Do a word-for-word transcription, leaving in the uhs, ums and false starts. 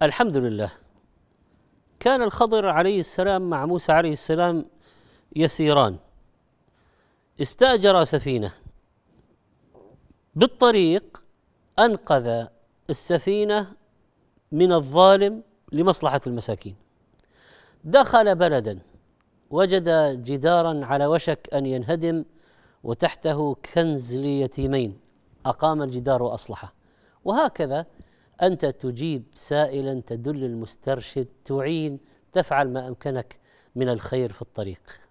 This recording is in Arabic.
الحمد لله. كان الخضر عليه السلام مع موسى عليه السلام يسيران، استأجر سفينة، بالطريق أنقذ السفينة من الظالم لمصلحة المساكين. دخل بلدا وجد جدارا على وشك أن ينهدم وتحته كنز ليتيمين، أقام الجدار وأصلحه. وهكذا أنت تجيب سائلا، تدل المسترشد، تعين، تفعل ما أمكنك من الخير في الطريق.